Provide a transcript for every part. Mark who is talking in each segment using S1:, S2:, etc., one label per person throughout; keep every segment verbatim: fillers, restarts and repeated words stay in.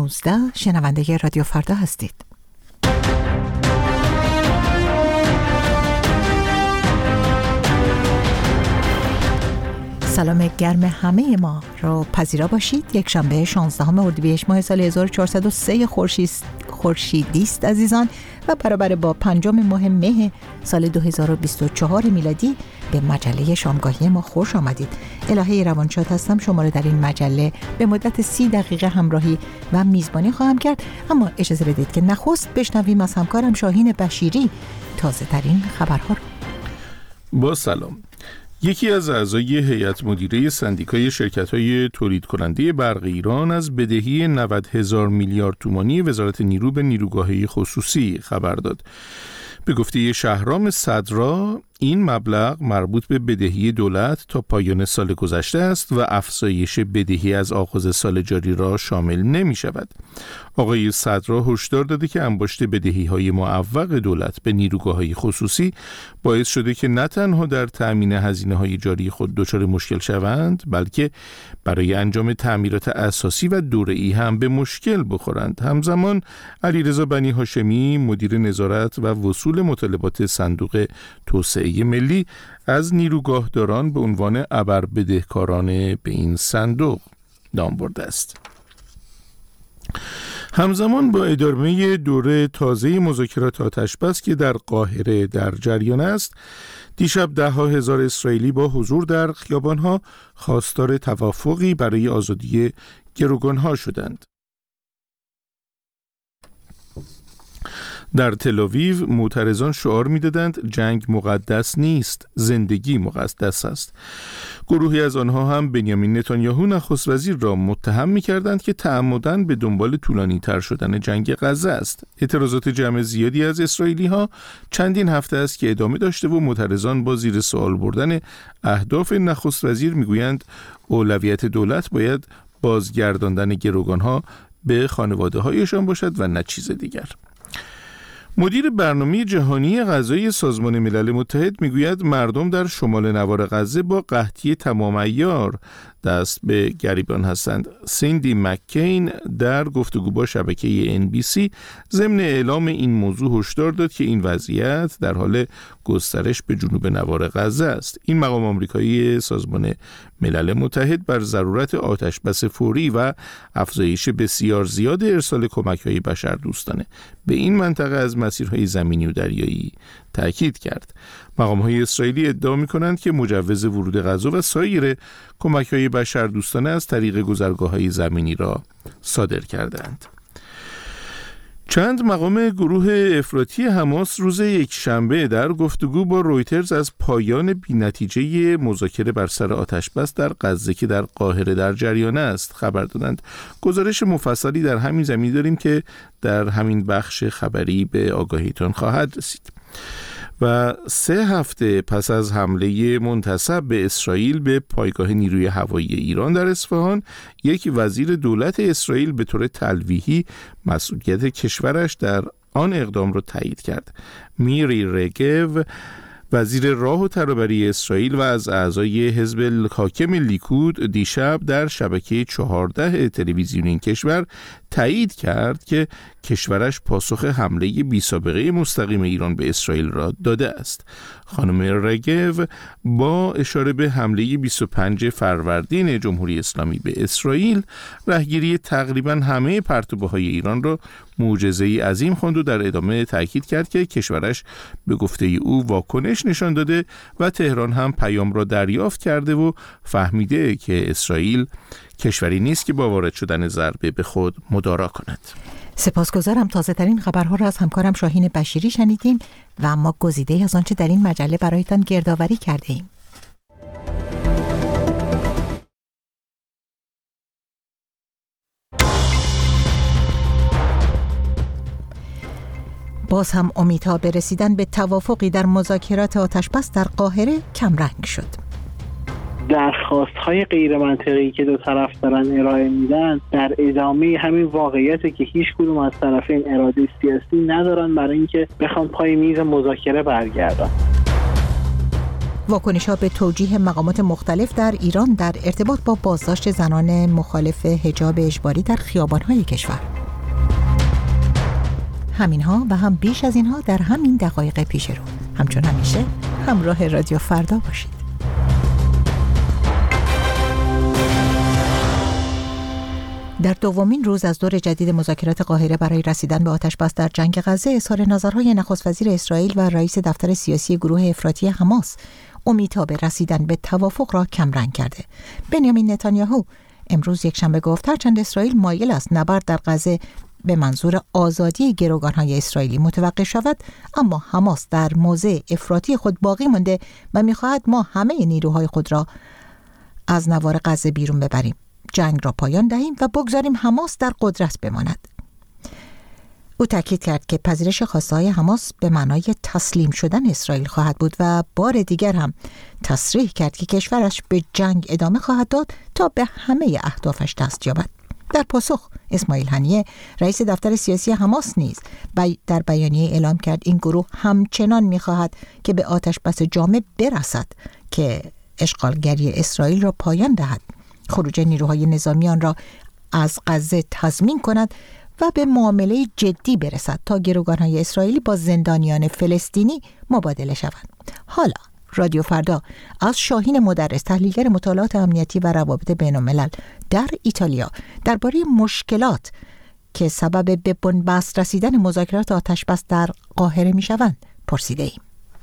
S1: نوزده شنونده رادیو فردا هستید. سلام گرم همه ما رو پذیرا باشید. یک شنبه شانزدهم اردیبهشت ماه سال هزار و چهارصد و سه خورشیدی است عزیزان و برابر با پنجم ماه مه سال دو هزار و بیست و چهار میلادی. به مجله شامگاهی ما خوش آمدید. الهه روانشاد هستم. شما رو در این مجله به مدت سی دقیقه همراهی و میزبانی خواهم کرد، اما اجازه بدید که نخست بشنویم از همکارم شاهین بشیری تازه ترین خبرها رو.
S2: با سلام. یکی از اعضای هیئت مدیره سندیکای شرکت‌های تولید کننده برق ایران از بدهی نود هزار میلیارد تومانی وزارت نیرو به نیروگاه‌های خصوصی خبر داد. به گفته شهرام صدرا، این مبلغ مربوط به بدهی دولت تا پایان سال گذشته است و افزایش بدهی از آغاز سال جاری را شامل نمی شود. آقای صدرا هشدار داده که انباشت بدهی‌های معوق دولت به نیروگاه‌های خصوصی باعث شده که نه تنها در تأمین هزینه‌های جاری خود دچار مشکل شوند، بلکه برای انجام تعمیرات اساسی و دوره‌ای هم به مشکل بخورند. همزمان علیرضا بنی هاشمی، مدیر نظارت و وصول مطالبات صندوق توسعه ملی، از نیروگاهداران به عنوان ابربدهکاران به این صندوق نام برده است. همزمان با ادامه دوره تازه مذاکرات آتش‌بس که در قاهره در جریان است، دیشب ده ها هزار اسرائیلی با حضور در خیابان‌ها خواستار توافقی برای آزادی گروگان‌ها شدند. در تل‌آویو معترضان شعار می‌دادند جنگ مقدس نیست، زندگی مقدس است. گروهی از آنها هم بنیامین نتانیاهو نخست وزیر را متهم می‌کردند که تعمداً به دنبال طولانی‌تر شدن جنگ غزه است. اعتراضات جمع زیادی از اسرائیلی‌ها چندین هفته است که ادامه داشته و معترضان با زیر سوال بردن اهداف نخست وزیر می‌گویند اولویت دولت باید بازگرداندن گروگان‌ها به خانواده‌هایشان باشد و نه چیز دیگر. مدیر برنامه جهانی غذایی سازمان ملل متحد میگوید مردم در شمال نوار غزه با قحطی تمام عیار دست به گریبان هستند. سیندی مککین در گفتگو با شبکه ان بی سی ضمن اعلام این موضوع هشدار داد که این وضعیت در حال گسترش به جنوب نوار غزه است. این مقام آمریکایی سازمان ملل متحد بر ضرورت آتش‌بس فوری و افزایش بسیار زیاد ارسال کمک‌های بشردوستانه به این منطقه از مسیرهای زمینی و دریایی تأکید کرد. مقام‌های اسرائیلی ادعا می‌کنند که مجوز ورود غزه و سایر کمک‌های بشردوستانه از طریق گذرگاه‌های زمینی را صادر کردند. چند مقام گروه افراطی حماس روز یکشنبه در گفتگو با رویترز از پایان بی‌نتیجه مذاکره بر سر آتش‌بس در غزه که در قاهره در جریان است خبر دادند. گزارش مفصلی در همین زمینه داریم که در همین بخش خبری به آگاهیتان خواهد رسید. و سه هفته پس از حمله منتصب به اسرائیل به پایگاه نیروی هوایی ایران در اصفهان، یک وزیر دولت اسرائیل به طور تلویحی مسئولیت کشورش در آن اقدام را تایید کرد. میری رگو، وزیر راه و ترابری اسرائیل و از اعضای حزب الحاکم لیکود، دیشب در شبکه چهارده تلویزیونی این کشور تایید کرد که کشورش پاسخ حمله بی سابقه مستقیم ایران به اسرائیل را داده است. خانم رگو با اشاره به حمله بیست و پنجم فروردین جمهوری اسلامی به اسرائیل، رهگیری تقریباً همه پرتوبه‌های ایران را معجزه‌ای عظیم خواند و در ادامه تاکید کرد که کشورش به گفته او واکنش نشان داده و تهران هم پیام را دریافت کرده و فهمیده که اسرائیل کشوری نیست که با وارد شدن ضربه به خود مدارا کند.
S1: سپاسگزارم. تازه ترین خبرها را از همکارم شاهین بشیری شنیدیم و ما گزیده از آنچه در این مجله برایتان گردآوری کرده ایم. باز هم امیدها به رسیدن به توافقی در مذاکرات آتش‌بس در قاهره کمرنگ شد.
S3: درخواست‌های غیر منطقی که دو طرف دارن ارائه میدن در ادامه همین واقعیته که هیچ کدوم از طرفین اراده سیاسی ندارن برای اینکه بخوام پای میز مذاکره برگردن.
S1: واکنش‌ها به توجیه مقامات مختلف در ایران در ارتباط با بازداشت زنان مخالف حجاب اجباری در خیابان‌های کشور. همینها و هم بیش از اینها در همین دقایق پیش رو. همچون همیشه همراه رادیو فردا باشید. در دومین روز از دور جدید مذاکرات قاهره برای رسیدن به آتش‌بس در جنگ غزه، اظهار نظرهای نخست وزیر اسرائیل و رئیس دفتر سیاسی گروه افراطی حماس امیدها به رسیدن به توافق را کمرنگ کرده. بنیامین نتانیاهو امروز یکشنبه گفت هرچند اسرائیل مایل است نبرد در غزه به منظور آزادی گروگان‌های اسرائیلی متوقف شود، اما حماس در موضع افراطی خود باقی مانده و می‌خواهد ما همه نیروهای خود را از نوار غزه بیرون ببریم، جنگ را پایان دهیم و بگذاریم حماس در قدرت بماند. او تاکید کرد که پذیرش خواسته‌های حماس به معنای تسلیم شدن اسرائیل خواهد بود و بار دیگر هم تصریح کرد که کشورش به جنگ ادامه خواهد داد تا به همه اهدافش دست یابد. در پاسخ اسماعیل هنیه رئیس دفتر سیاسی حماس نیز در بیانیه اعلام کرد این گروه همچنان می‌خواهد که به آتش‌بس جامع برسد که اشغالگری اسرائیل را پایان دهد، خروج نیروهای نظامی آن را از غزه تضمین کند و به معامله جدی برسد تا گروگان‌های اسرائیلی با زندانیان فلسطینی مبادله شوند. حالا رادیو فردا از شاهین مدرس، تحلیلگر مطالعات امنیتی و روابط بین‌الملل در ایتالیا، درباره مشکلات که سبب به بنبست رسیدن مذاکرات آتش‌بس در قاهره می‌شوند پرسیده ایم.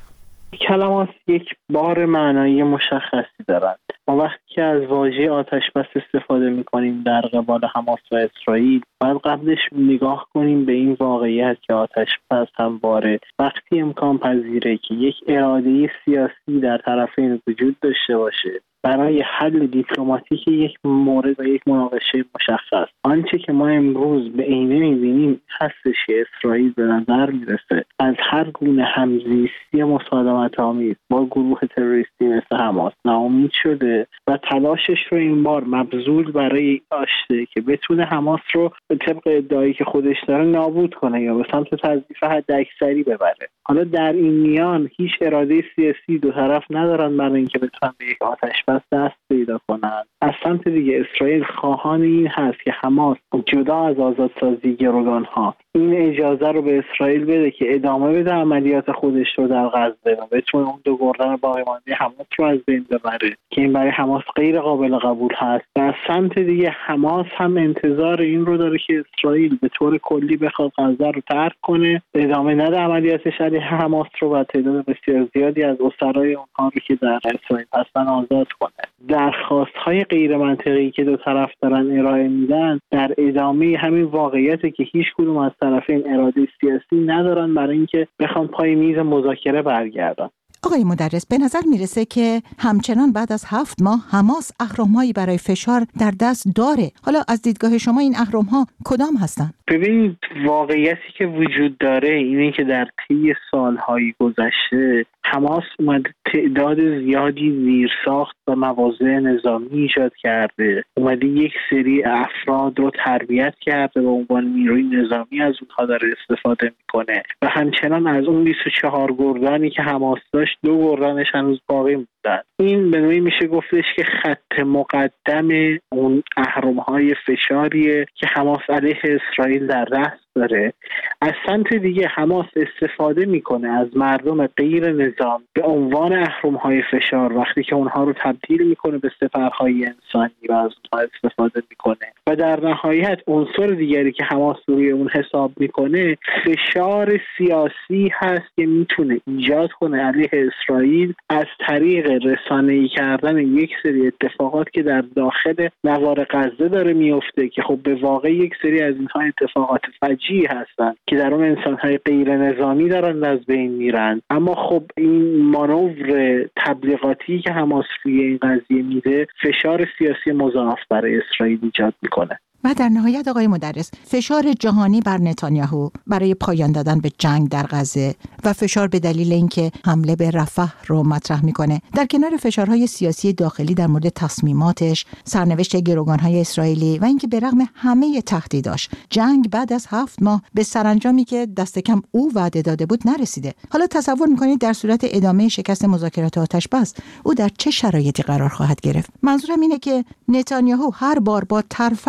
S3: کلمات یک بار معنایی مشخصی دارند. ما وقتی که از واژه آتش‌بس استفاده می‌کنیم در قبال حماس و اسرائیل، باید قبلش نگاه کنیم به این واقعیت که آتش‌بس همواره وقتی امکان پذیره که یک اراده سیاسی در طرفین وجود داشته باشه برای حل دیپلماتیک یک مورد و یک مناقشه مشخص. آنچه که ما امروز به عینه می‌بینیم هستش که اسرائیل به نظر میرسه از هر گونه همزیستی مسالمت‌آمیز با گروه تروریستی مثل حماس ناامید شده و تلاشش رو این بار مبذول برای داشته که بتونه حماس رو به طبق ادعایی که خودش داره نابود کنه یا به سمت تضعیف حداکثری ببره. حالا در این میان هیچ اراده سیاسی دو طرف ندارن برای اینکه بتونن به یک آتش‌بس دست پیدا کنند. از سمت دیگه اسرائیل خواهان این هست که حماس جدا از آزادسازی گروگان‌ها این اجازه رو به اسرائیل بده که ادامه بده عملیات خودش رو در غزه و بتونه اون دو گردن باقی مانده حماس رو از بین ببره که این برای حماس غیر قابل قبول هست. و از سمت دیگه حماس هم انتظار این رو داره که اسرائیل به طور کلی بخواد غزه رو ترک کنه، ادامه نده عملیاتش علیه حماس رو و تعداد بسیار زیادی از اسرای اونها رو که در اسرائیل هستن آزاد کنه. درخواست‌های غیر منطقی که دو طرف دارن ارائه میدن در ادامه همین واقعیته که هیچ کدوم از طرفین اراده سیاسی ندارن برای اینکه بخوان پای میز مذاکره برگردن.
S1: آقای مدرس، به نظر میرسه که همچنان بعد از هفت ماه حماس اهرم‌هایی برای فشار در دست داره. حالا از دیدگاه شما این اهرم‌ها کدام هستن؟
S3: ببینید، واقعیتی که وجود داره اینه که در طی سالهای گذشته حماس اومده تعداد زیادی زیرساخت و مواضع نظامی ایجاد کرده، اومده یک سری افراد رو تربیت کرده و عنوان نیروی نظامی از اونها داره استفاده میکنه و همچنان از اون بیست و چهار گردانی که حماس داشت دو گردنش هنوز باقی موندن. این به نوعی میشه گفتش که خط مقدم اون اهرم‌های فشاریه که حماس علیه اسرائیل در دست داره. از سمت دیگه حماس استفاده میکنه از مردم غیر نظام به عنوان اهرم‌های فشار وقتی که اونها رو تبدیل میکنه به سپرهای انسانی و از اونها استفاده میکنه و در نهایت عنصر دیگری که حماس روی اون حساب میکنه فشار سیاسی هست که میتونه ایجاد کنه علیه اسرائیل از طریق رسانه‌ای کردن یک سری اتفاقات که در داخل نوار غزه داره میفته که خب به واقع یک سری از اینها اتفاقات فجیعی هستن که در اون انسان‌های غیر نظامی دارن از بین میرن. اما خب این مانور تبلیغاتی که حماس روی این قضیه میده فشار سیاسی مضاعف برای اسرائیل ایجاد میکنه.
S1: و در نهایت آقای مدرس، فشار جهانی بر نتانیاهو برای پایان دادن به جنگ در غزه و فشار به دلیل اینکه حمله به رفح رو مطرح میکنه در کنار فشارهای سیاسی داخلی در مورد تصمیماتش، سرنوشت گروگانهای اسرائیلی و اینکه به رغم همه تهدیداش جنگ بعد از هفت ماه به سرانجامی که دست کم او وعده داده بود نرسیده. حالا تصور میکنید در صورت ادامه شکست مذاکرات آتش‌بس او در چه شرایطی قرار خواهد گرفت؟ منظورم اینه که نتانیاهو هر بار با ترفندی از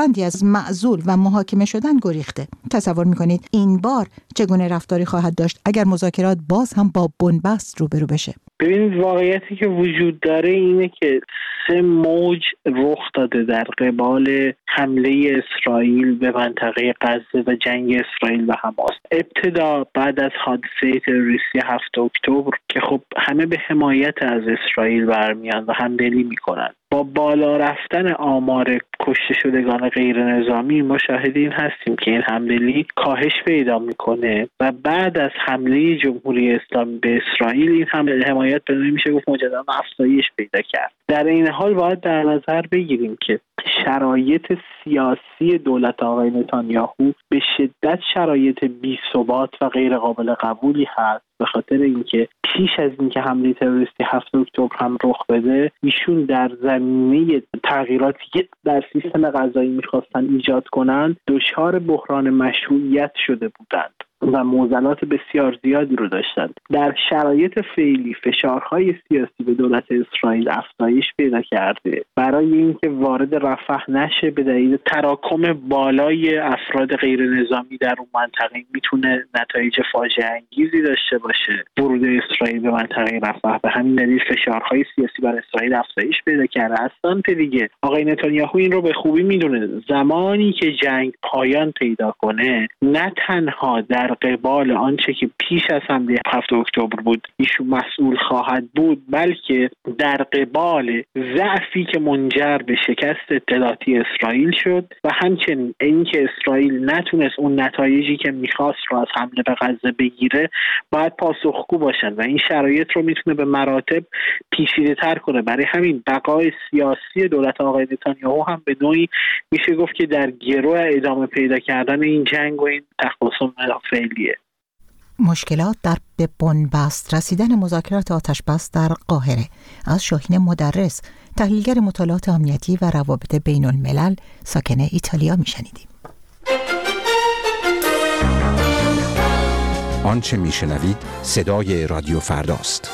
S1: از معزول و محاکمه شدن گریخته. تصور میکنید این بار چگونه رفتاری خواهد داشت اگر مذاکرات باز هم با بنبست روبرو بشه؟
S3: ببینید واقعیتی که وجود داره اینه که سه موج رخ داده در قبال حمله اسرائیل به منطقه غزه و جنگ اسرائیل و حماس. ابتدا بعد از حادثه تروریستی هفتم اکتبر که خب همه به حمایت از اسرائیل برمیان و همدلی میکنن، با بالا رفتن آمار کشته شدگان غیر نظامی ما شاهد این هستیم که این همدلی کاهش پیدا میکنه و بعد از حمله جمهوری اسلامی به اسرائیل این هم حمایت به نوعی میشه گفت مجددا افزایش پیدا کرد. در این حال باید در نظر بگیریم که شرایط سیاسی دولت آقای نتانیاهو به شدت شرایط بی‌ثبات و غیر قابل قبولی هست، به خاطر اینکه پیش از اینکه حمله تروریستی هفتم اکتبر هم رخ بده ایشون در زمینه تغییراتی که در سیستم قضایی میخواستن ایجاد کنند دچار بحران مشروعیت شده بودند و معضلات بسیار زیادی رو داشتند. در شرایط فعلی فشارهای سیاسی به دولت اسرائیل افزایش پیدا کرده برای اینکه وارد رفح نشه به دلیل تراکم بالای افراد غیر نظامی در اون منطقه میتونه نتایج فاجعه انگیزی داشته باشه. ورود اسرائیل به منطقه رفح به همین دلیل فشارهای سیاسی بر اسرائیل افزایش پیدا کرده. از سمت دیگه آقای نتانیاهو این رو به خوبی میدونه، زمانی که جنگ پایان پیدا کنه نه تنها در قبال آنچه که پیش از حمله هفتم اکتبر بود ایشون مسئول خواهد بود، بلکه در قبال ضعفی که منجر به شکست اطلاعاتی اسرائیل شد و همچنین اینکه اسرائیل نتونست اون نتایجی که میخواست رو از حمله به غزه بگیره باید پاسخگو باشن و این شرایط رو میتونه به مراتب پیچیده تر کنه. برای همین بقای سیاسی دولت آقای نتانیاهو هم به نوعی میشه گفت که در گرو ادامه پیدا کردن این جنگ و این تقاسم فعلیه.
S1: مشکلات در به بنبست رسیدن مذاکرات آتش‌بس در قاهره. از شاهین مدرس، تحلیلگر مطالعات امنیتی و روابط بین الملل ساکن ایتالیا میشنیدیم.
S4: آنچه میشنوید صدای رادیو فرداست.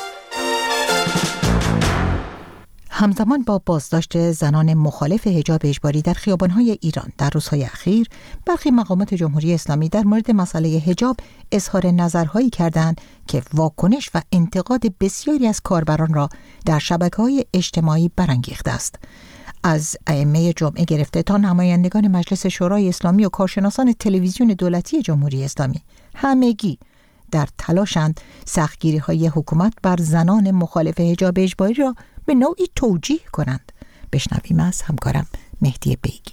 S1: همزمان با بازداشت زنان مخالف حجاب اجباری در خیابان‌های ایران در روزهای اخیر، برخی مقامات جمهوری اسلامی در مورد مسئله حجاب اظهار نظرهایی کردند که واکنش و انتقاد بسیاری از کاربران را در شبکه‌های اجتماعی برانگیخته است. از ائمه جمعه گرفته تا نمایندگان مجلس شورای اسلامی و کارشناسان تلویزیون دولتی جمهوری اسلامی، همگی در تلاشند سختگیری‌های حکومت بر زنان مخالف حجاب اجباری را به نوعی توجیه کنند. بشنویم از همکارم مهدی بیگی.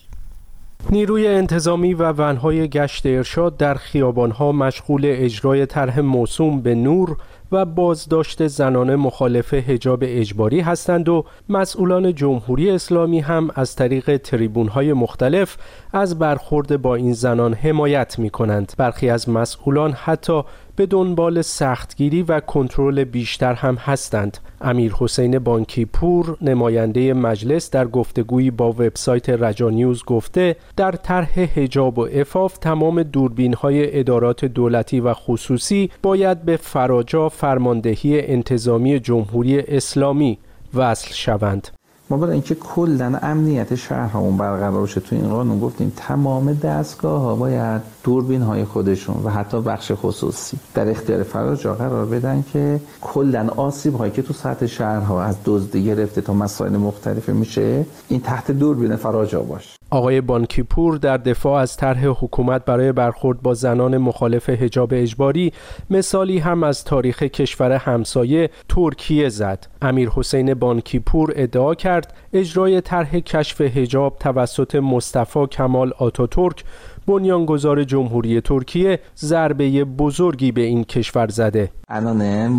S5: نیروی انتظامی و ونهای گشت ارشاد در خیابانها مشغول اجرای طرح موسوم به نور و بازداشت زنان مخالف حجاب اجباری هستند و مسئولان جمهوری اسلامی هم از طریق تریبون‌های مختلف از برخورد با این زنان حمایت می‌کنند. برخی از مسئولان حتی به دنبال سختگیری و کنترل بیشتر هم هستند. امیر حسین بانکی پور، نماینده مجلس، در گفتگویی با وبسایت رجا نیوز گفته در طرح حجاب و عفاف تمام دوربین‌های ادارات دولتی و خصوصی باید به فراجا فرماندهی انتظامی جمهوری اسلامی وصل شوند.
S6: ما برای اینکه کلاً امنیت شهرهامون برقرار بشه تو این قانون گفتیم تمام دستگاه‌ها باید دوربین‌های خودشون و حتی بخش خصوصی در اختیار فراجا قرار بدن که کلاً آسیب‌هایی که تو سطح شهرها از دزدی گرفته تا مسائل مختلف میشه این تحت دوربین فراجا باشه.
S5: آقای بانکی پور در دفاع از طرح حکومت برای برخورد با زنان مخالف حجاب اجباری مثالی هم از تاریخ کشور همسایه ترکیه زد. امیر حسین بانکی پور ادعا کرد اجرای طرح کشف حجاب توسط مصطفی کمال آتاتورک بنیانگذار جمهوری ترکیه ضربه بزرگی به این کشور زده.
S6: الان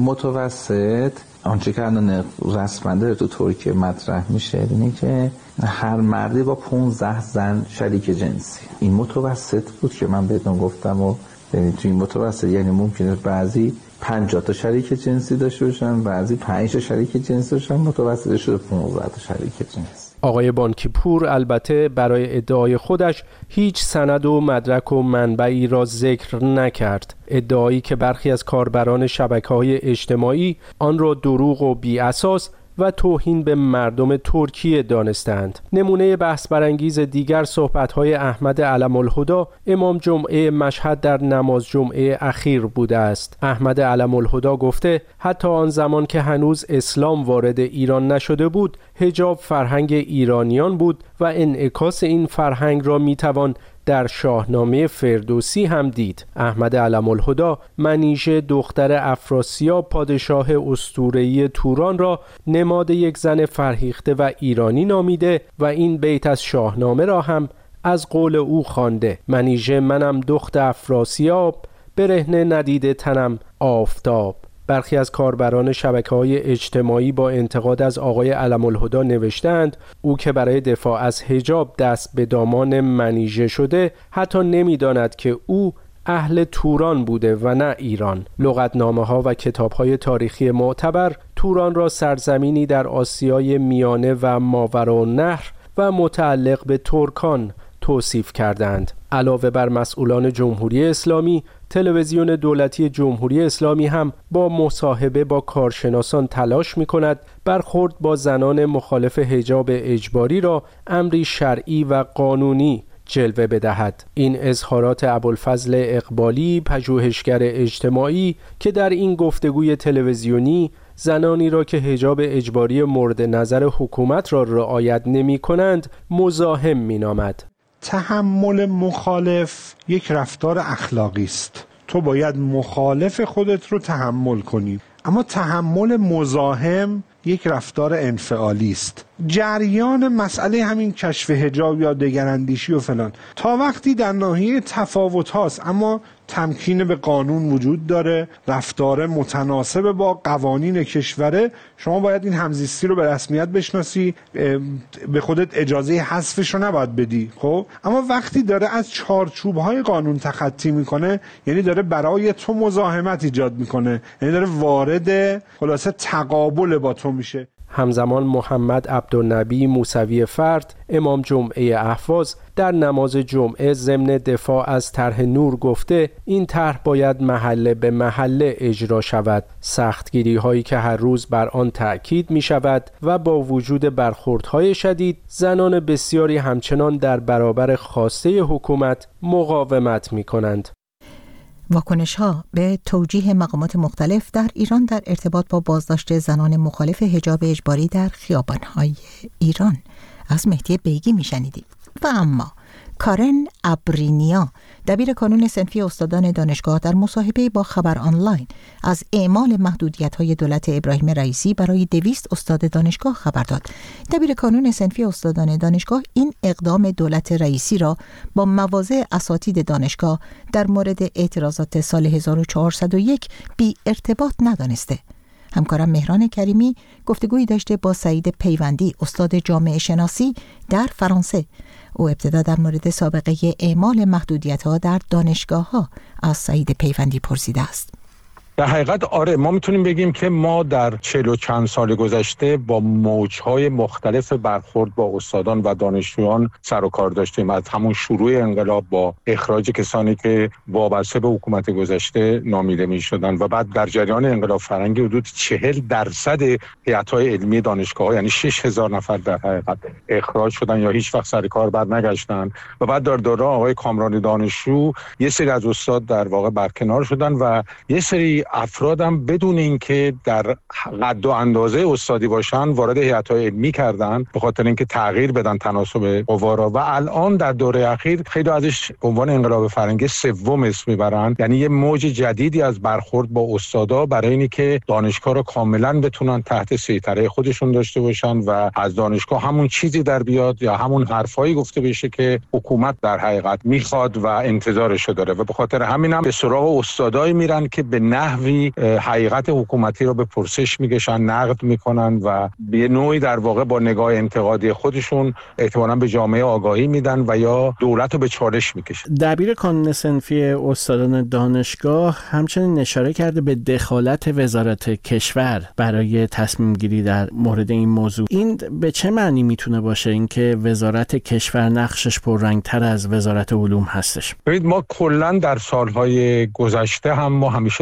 S6: متوسط آنچه که الان رسما داره تو ترکیه مطرح میشه اینه که هر مردی با پانزده زن شریک جنسی. این متوسط بود که من بهتون گفتم و یعنی تو این متوسط یعنی ممکنه بعضی پنجاه تا شریک جنسی داشته باشن، بعضی پنج تا شریک جنسی داشتن، متوسطش شده پانزده تا شریک جنسی.
S5: آقای بانکی پور البته برای ادعای خودش هیچ سند و مدرک و منبعی را ذکر نکرد. ادعایی که برخی از کاربران شبکه‌های اجتماعی آن را دروغ و بی اساس و توهین به مردم ترکیه دانستند. نمونه بحث برانگیز دیگر صحبت‌های احمد علم الهدی امام جمعه مشهد در نماز جمعه اخیر بوده است. احمد علم الهدی گفته حتی آن زمان که هنوز اسلام وارد ایران نشده بود، حجاب فرهنگ ایرانیان بود و انعکاس این فرهنگ را میتوان در شاهنامه فردوسی هم دید. احمد علم الهدی منیژه دختر افراسیاب پادشاه اسطوره‌ای توران را نماد یک زن فرهیخته و ایرانی نامیده و این بیت از شاهنامه را هم از قول او خوانده: منیژه منم دخت افراسیاب، برهنه ندیده تنم آفتاب. برخی از کاربران شبکه‌های اجتماعی با انتقاد از آقای علم الهدی نوشتند او که برای دفاع از حجاب دست به دامان منیژه شده حتی نمی‌داند که او اهل توران بوده و نه ایران. لغتنامه‌ها و کتاب‌های تاریخی معتبر توران را سرزمینی در آسیای میانه و ماوراءالنهر و متعلق به ترکان توصیف کردند. علاوه بر مسئولان جمهوری اسلامی، تلویزیون دولتی جمهوری اسلامی هم با مصاحبه با کارشناسان تلاش می‌کند برخورد با زنان مخالف حجاب اجباری را امری شرعی و قانونی جلوه بدهد. این اظهارات ابوالفضل اقبالی، پژوهشگر اجتماعی، که در این گفتگوی تلویزیونی زنانی را که حجاب اجباری مورد نظر حکومت را رعایت نمی‌کنند مزاحم می‌نامد.
S7: تحمل مخالف یک رفتار اخلاقی است. تو باید مخالف خودت رو تحمل کنی، اما تحمل مزاحم یک رفتار انفعالی است. جریان مسئله همین کشف حجاب یا دگراندیشی و فلان تا وقتی در ناحیه تفاوت هاست اما تمکین به قانون وجود داره، رفتار متناسب با قوانین کشوره، شما باید این همزیستی رو به رسمیت بشناسی، به خودت اجازه حذفش رو نباید بدی. خب اما وقتی داره از چارچوب‌های قانون تخطی میکنه، یعنی داره برای تو مزاحمت ایجاد میکنه، یعنی داره وارد خلاصه تقابل با تو میشه.
S5: همزمان محمد عبدالنبی موسوی فرد، امام جمعه اهواز، در نماز جمعه ضمن دفاع از طرح نور گفته این طرح باید محله به محله اجرا شود. سختگیری هایی که هر روز بر آن تأکید می شود و با وجود برخوردهای شدید، زنان بسیاری همچنان در برابر خواسته حکومت مقاومت می کنند.
S1: واکنش ها به توجیه مقامات مختلف در ایران در ارتباط با بازداشت زنان مخالف حجاب اجباری در خیابان های ایران از مهدی بیگی می شنیدیم. و اما کارن ابرینیا، دبیر کانون صنفی استادان دانشگاه، در مصاحبه با خبر آنلاین از اعمال محدودیت‌های دولت ابراهیم رئیسی برای دویست استاد دانشگاه خبر داد. دبیر کانون صنفی استادان دانشگاه این اقدام دولت رئیسی را با مواضع اساتید دانشگاه در مورد اعتراضات سال هزار و چهارصد و یک بی ارتباط ندانسته. همکارم مهران کریمی گفتگویی داشته با سعید پیوندی، استاد جامعه شناسی در فرانسه. او ابتدا در مورد سابقه اعمال محدودیت‌ها در دانشگاه‌ها از سعید پیوندی پرسیده است.
S8: در حقیقت آره، ما میتونیم بگیم که ما در چهل و چند سال گذشته با موجهای مختلف برخورد با استادان و دانشجویان سر و کار داشتیم. از همون شروع انقلاب با اخراج کسانی که وابسته به حکومت گذشته نامیده میشدن و بعد در جریان انقلاب فرهنگی حدود چهل درصد هیئت‌های علمی دانشگاه‌ها، یعنی شش هزار نفر در حقیقت اخراج شدن یا هیچ وقت سر کار برنگشتن و بعد در دوره آقای کامران دانشجو یه سری از استاد در واقع برکنار شدن و یه سری افرادم بدون اینکه در قد و اندازه استادی باشن وارد هیئت‌های علمی کردن به خاطر اینکه تغییر بدن تناسب قوا را و الان در دوره اخیر خیلی ازش به عنوان انقلاب فرهنگی سوم اسم میبرن، یعنی یه موج جدیدی از برخورد با استادا برای اینکه دانشگاه رو کاملا بتونن تحت سیطره خودشون داشته باشن و از دانشگاه همون چیزی در بیاد یا همون حرفایی گفته بشه که حکومت در حقیقت میخواد و انتظارش داره و به خاطر همین هم به سراغ استادایی میرن که به نحو حقیقت حکومتی رو به پرسش میگشن، نقد میکنن و به نوعی در واقع با نگاه انتقادی خودشون احتمالاً به جامعه آگاهی میدن و یا دولت رو به چالش میکشن.
S9: دبیر کانون صنفی استادان دانشگاه همچنین اشاره کرده به دخالت وزارت کشور برای تصمیم گیری در مورد این موضوع. این به چه معنی میتونه باشه اینکه وزارت کشور نقشش پررنگتر از وزارت علوم هستش؟
S8: ببینید ما کلا در سالهای گذشته هم ما همیشه دخالت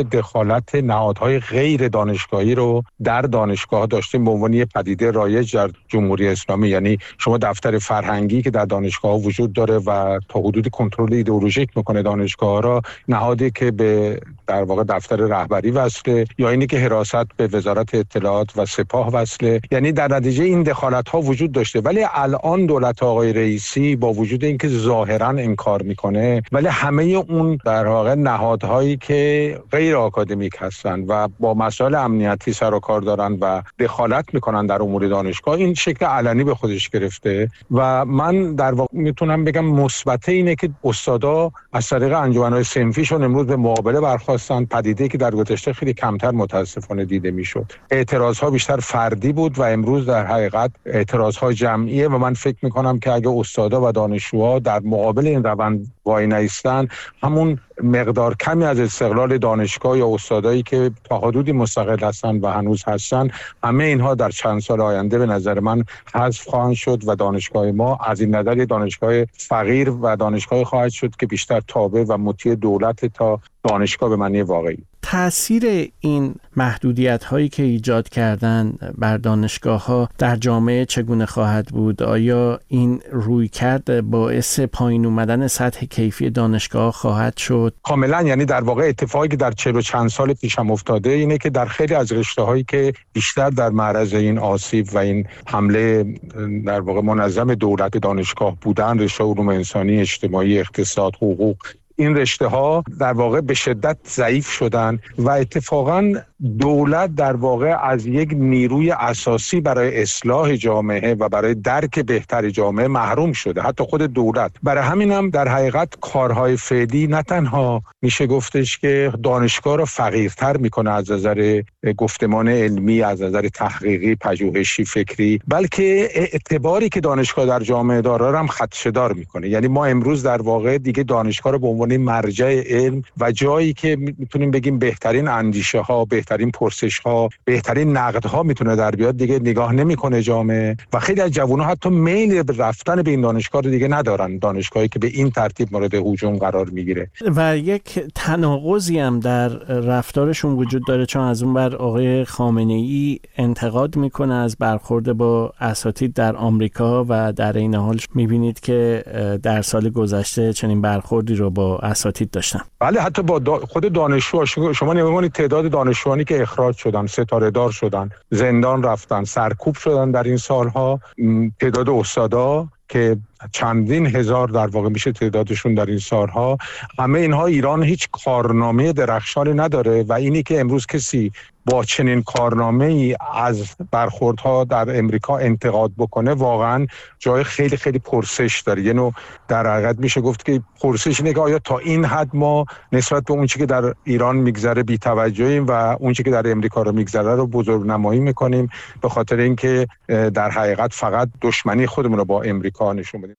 S8: دخالت نهادهای غیر دانشگاهی رو در دانشگاه داشتیم به عنوان پدیده رایج در جمهوری اسلامی. یعنی شما دفتر فرهنگی که در دانشگاه وجود داره و تا حدود کنترل ایدئولوژیک میکنه دانشگاه را، نهادی که به در واقع دفتر رهبری وصله یا اینی که حراست به وزارت اطلاعات و سپاه وصله. یعنی در نتیجه این دخالت ها وجود داشته، ولی الان دولت آقای رئیسی با وجود اینکه ظاهرا انکار میکنه، ولی همه اون در واقع نهادهایی که غیر آکادمیک هستن و با مسائل امنیتی سر و کار دارن و دخالت میکنن در امور دانشگاه، این شکل علنی به خودش گرفته. و من در واقع میتونم بگم مثبت اینه که استادا از طریق انجمن‌های صنفیشون امروز به مقابله برخاستن، پدیده‌ای که در گذشته خیلی کمتر متاسفانه دیده میشد. اعتراض‌ها بیشتر فردی بود و امروز در حقیقت اعتراض‌ها جمعیه و من فکر میکنم که اگه استادا و دانشجوها در مقابل این روند وای نایستن، همون مقدار کمی از استقلال دانشگاه یا استادایی که تا حدودی مستقل هستن و هنوز هستن، همه اینها در چند سال آینده به نظر من حذف خواهند شد و دانشگاه ما از این نظر دانشگاه فقیر و دانشگاه خواهد شد که بیشتر تابع و مطیع دولت تا دانشگاه به معنی واقعی.
S9: تأثیر این محدودیت هایی که ایجاد کردن بر دانشگاه ها در جامعه چگونه خواهد بود؟ آیا این رویکرد باعث پایین اومدن سطح کیفی دانشگاه خواهد شد؟
S8: کاملا. یعنی در واقع اتفاقی که در چهل و چند سال پیشم افتاده اینه که در خیلی از رشته هایی که بیشتر در معرض این آسیب و این حمله در واقع منظم دولت دانشگاه بودن، رشته علوم انسانی، اجتماعی، اقتصاد، حقوق، این رشته ها در واقع به شدت ضعیف شدن و اتفاقاً دولت در واقع از یک نیروی اساسی برای اصلاح جامعه و برای درک بهتر جامعه محروم شده، حتی خود دولت. برای همین هم در حقیقت کارهای فعلی نه تنها میشه گفتش که دانشگاه رو فقیرتر میکنه از نظر گفتمان علمی، از نظر تحقیقی، پژوهشی، فکری، بلکه اعتباری که دانشگاه در جامعه داره هم خدشه‌دار میکنه. یعنی ما امروز در واقع دیگه دانشگاه رو به عنوان مرجع علم و جایی که میتونیم بگیم بهترین اندیشه ها، بهترین پرسش ها، بهترین نقد ها میتونه در بیاد، دیگه نگاه نمیکنه جامعه و خیلی از جوونا حتی میل به رفتن به این دانشگاه رو دیگه ندارن، دانشگاهی که به این ترتیب مورد هجوم قرار میگیره.
S9: و یک تناقضی هم در رفتارشون وجود داره، چون از اون بر آقای خامنه‌ای انتقاد میکنه از برخورد با اساتید در آمریکا و در این حال میبینید که در سال گذشته چنین برخوردی رو با اساتید داشتن.
S8: بله، حتی با دا خود دانشجو، شما نمی‌بینید تعداد دانشجوانی که اخراج شدن، ستاره دار شدن، زندان رفتن، سرکوب شدن در این سالها، تعداد استادا که چندین هزار در واقع میشه تعدادشون در این سالها، همه اینها ایران هیچ کارنامه درخشانی نداره و اینی که امروز کسی با چنین کارنامه‌ای از برخوردها در امریکا انتقاد بکنه واقعا جای خیلی خیلی پرسش داره. یه نوع در حقیقت میشه گفت که پرسش اینه که آیا تا این حد ما نسبت به اون چیزی که در ایران میگذره بی‌توجهیم و اون چیزی که در امریکا رو میگذره رو بزرگنمایی میکنیم به خاطر اینکه در حقیقت فقط دشمنی خودمون رو با امریکا نشون بدیم.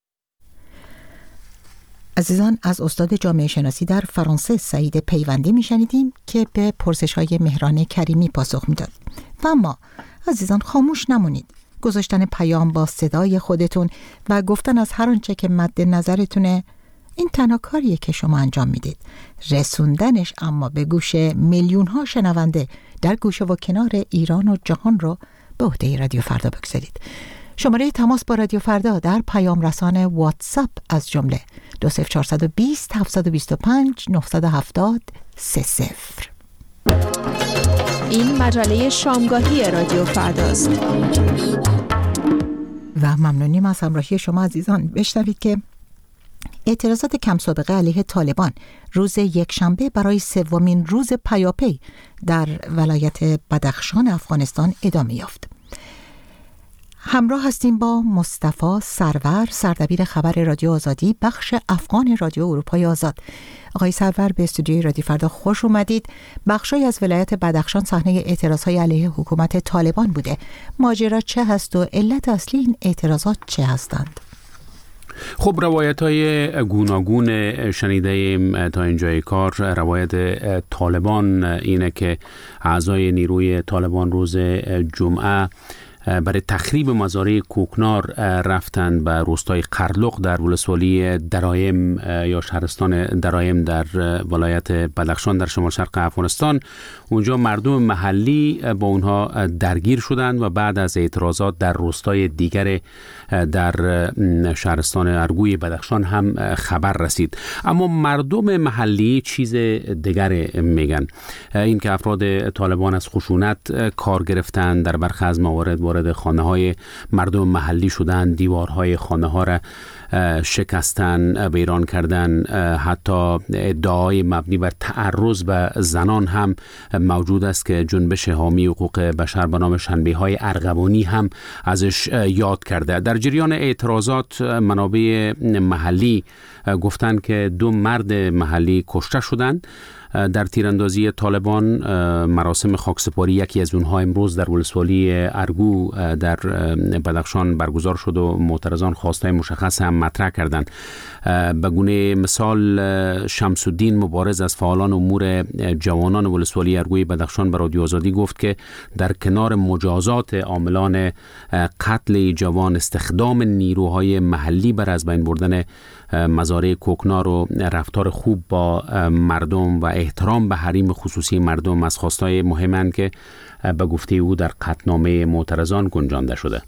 S1: عزیزان، از استاد جامعه شناسی در فرانسه سعید پیوندی میشنیدیم که به پرسش‌های مهران کریمی پاسخ میداد. و اما عزیزان خاموش نمونید. گذاشتن پیام با صدای خودتون و گفتن از هر آنچه که مد نظرتونه، این تنها کاریه که شما انجام میدید. رسوندنش اما به گوش میلیون ها شنونده در گوشه و کنار ایران و جهان رو به عهده رادیو فردا بگذارید. شماره تماس با رادیو فردا در پیام رسان واتساپ از جمله دو صفر چهار دو صفر هفت دو پنج نه هفت صفر سه صفر.
S10: این مجله شامگاهی رادیو فرداست
S1: و ممنونیم از همراهی شما عزیزان. بشنوید که اعتراضات کم سابقه علیه طالبان روز یکشنبه برای سومین روز پیاپی در ولایت بدخشان افغانستان ادامه یافت. همراه هستیم با مصطفی سرور، سردبیر خبر رادیو آزادی بخش افغان رادیو اروپای آزاد. آقای سرور، به استودیوی رادیو فردا خوش اومدید. بخشی از ولایت بدخشان صحنه اعتراضهای علیه حکومت طالبان بوده. ماجرا چه هست و علت اصلی این اعتراضات چه هستند؟
S11: خب روایت های گوناگون شنیده ایم تا اینجای کار. روایت طالبان اینه که اعضای نیروی طالبان روز جمعه برای تخریب مزارع کوکنار رفتند به روستای قرلق در ولسوالی درایم یا شهرستان درایم در ولایت بدخشان در شمال شرق افغانستان. اونجا مردم محلی با اونها درگیر شدند و بعد از اعتراضات در روستای دیگر در شهرستان ارگوی بدخشان هم خبر رسید. اما مردم محلی چیز دیگر میگن، این که افراد طالبان از خشونت کار گرفتن، در برخی از موارد وارد خانه های مردم محلی شدن، دیوارهای خانه ها را شکستن، ویران کردن، حتی ادعای مبنی بر تعرض به زنان هم موجود است که جنبش حامی حقوق بشر به نام شنبه های ارغوانی هم ازش یاد کرده. در جریان اعتراضات منابع محلی گفتند که دو مرد محلی کشته شدند در تیراندازی طالبان. مراسم خاکسپاری یکی از اونها امروز در ولسوالی ارگو در بدخشان برگزار شد و معترضان خواستای مشخص هم مطرح کردند. به گونه مثال شمس الدین مبارز از فعالان امور جوانان ولسوالی ارگوی بدخشان به رادیو آزادی گفت که در کنار مجازات عاملان قتل جوان، استخدام نیروهای محلی بر از بین بردن مزارع کوکنار و رفتار خوب با مردم و احترام به حریم خصوصی مردم از خواستای مهمند که به گفته او در قطعنامه معترضان گنجانده شده.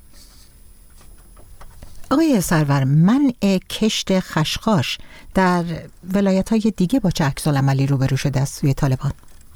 S1: آقای سرور، منع کشت خشخاش در ولایت‌های دیگه با چه عکس‌العملی روبرو شده است سوی طالبان؟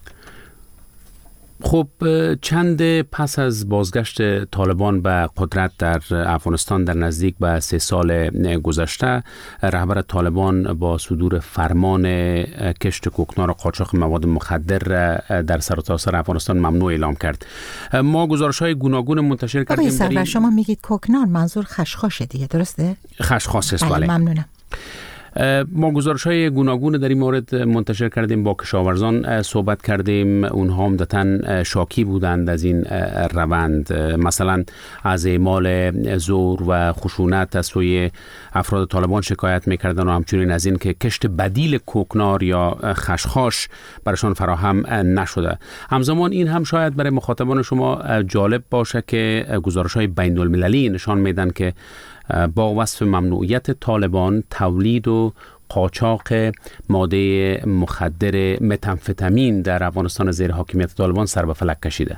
S11: خب چند پس از بازگشت طالبان به قدرت در افغانستان در نزدیک به سه سال گذشته، رهبر طالبان با صدور فرمان کشت کوکنار و قاچاق مواد مخدر در سرتاسر افغانستان ممنوع اعلام کرد. ما گزارش‌های گوناگون منتشر کردیم.
S1: آقای سرور، شما میگید کوکنار، منظور خشخاشه دیگه، درسته؟
S11: خشخاش است.
S1: بله، ممنونم.
S11: ما گزارش‌های گوناگون در این مورد منتشر کردیم، با کشاورزان صحبت کردیم، اونها عمدتاً شاکی بودند از این روند، مثلا از اعمال زور و خشونت از سوی افراد طالبان شکایت می‌کردند و همچنین از این که کشت بدیل کوکنار یا خشخاش برشان فراهم نشده. همزمان این هم شاید برای مخاطبان شما جالب باشه که گزارش‌های بین‌المللی نشان میدن که با وصف ممنوعیت طالبان تولید و قاچاق ماده مخدر متامفتامین در افغانستان زیر حاکمیت طالبان سر به فلک کشیده.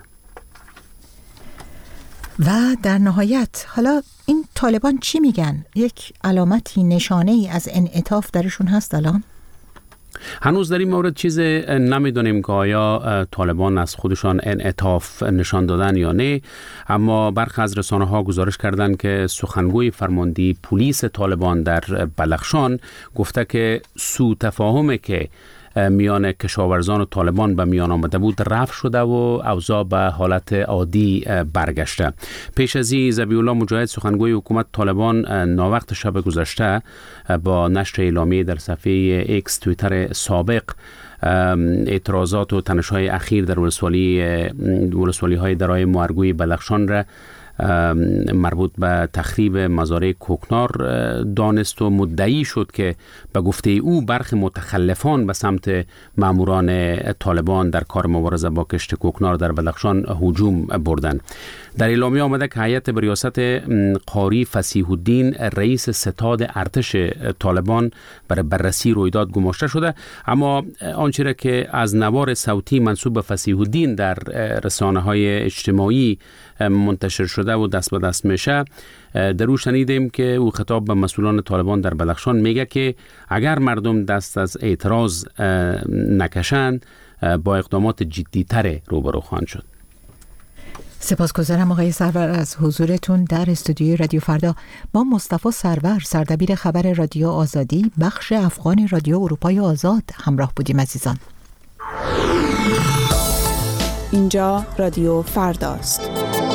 S1: و در نهایت حالا این طالبان چی میگن؟ یک علامتی، نشانه ای از انعطاف درشون هست الان؟
S11: هنوز در این مورد چیز نمیدونیم که آیا طالبان از خودشان انعطاف نشان دادن یا نه، اما برخی از رسانه ها گزارش کردند که سخنگوی فرماندهی پلیس طالبان در بدخشان گفته که سوء تفاهمی که میان کشاورزان و طالبان به میان آمده بود رفع شده و اوضاع به حالت عادی برگشته. پیش از این ذبیح الله مجاهد سخنگوی حکومت طالبان ناوقت شب گذشته با نشر اعلامیه در صفحه ایکس توییتر سابق اعتراضات و تنش‌های اخیر در ولسوالی ولسوالی های درایم و ارگوی بدخشان را مربوط به تخریب مزارع کوکنار دانست و مدعی شد که به گفته او برخی متخلفان به سمت ماموران طالبان در کار مبارزه با کشت کوکنار در بدخشان هجوم بردند. در اعلامیه آمده که هیئت به ریاست قاری فصیح الدین رئیس ستاد ارتش طالبان برای بررسی رویداد گماشته شده، اما آنچه را که از نوار صوتی منسوب به فصیح الدین در رسانه‌های اجتماعی منتشر شده و دست به دست میشه، در او شنیدیم که او خطاب به مسئولان طالبان در بدخشان میگه که اگر مردم دست از اعتراض نکشند با اقدامات جدی‌تر روبرو خواهند شد.
S1: سپاسگزارم آقای سرور از حضورتون در استودیوی رادیو فردا. با مصطفی سرور، سردبیر خبر رادیو آزادی بخش افغان رادیو اروپای آزاد همراه بودیم. عزیزان،
S10: اینجا رادیو فرداست.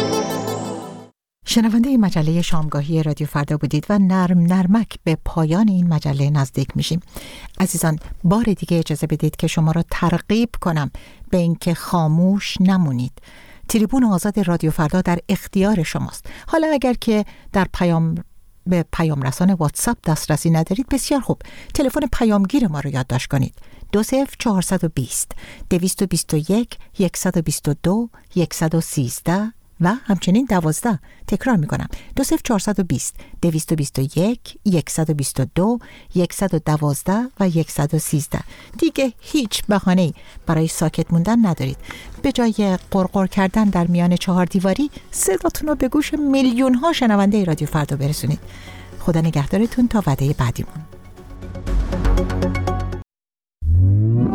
S1: شنونده مجله شامگاهی رادیو فردا بودید و نرم نرمک به پایان این مجله نزدیک میشیم. عزیزان، بار دیگه اجازه بدید که شما را ترغیب کنم به اینکه خاموش نمونید. تریبون آزاد رادیو فردا در اختیار شماست. حالا اگر که در پیام به پیام رسان واتساپ دسترسی ندارید، بسیار خوب، تلفن پیامگیر ما رو یادداشت کنید: دو صفر چهارصد و بیست دویست و بیست و یک صد و بیست و دو صد و سیزده و همچنین دوازده. تکرار میکنم دو صفر چهارصد و بیست دویست و بیست و یک صد و بیست و دو صد و دوازده و صد و سیزده. دیگه هیچ بهانه‌ای برای ساکت موندن ندارید. به جای قرقر کردن در میان چهار دیواری صداتون رو به گوش میلیون ها شنونده رادیو فردا برسونید. خدا نگهدارتون تا وعده بعدیمون.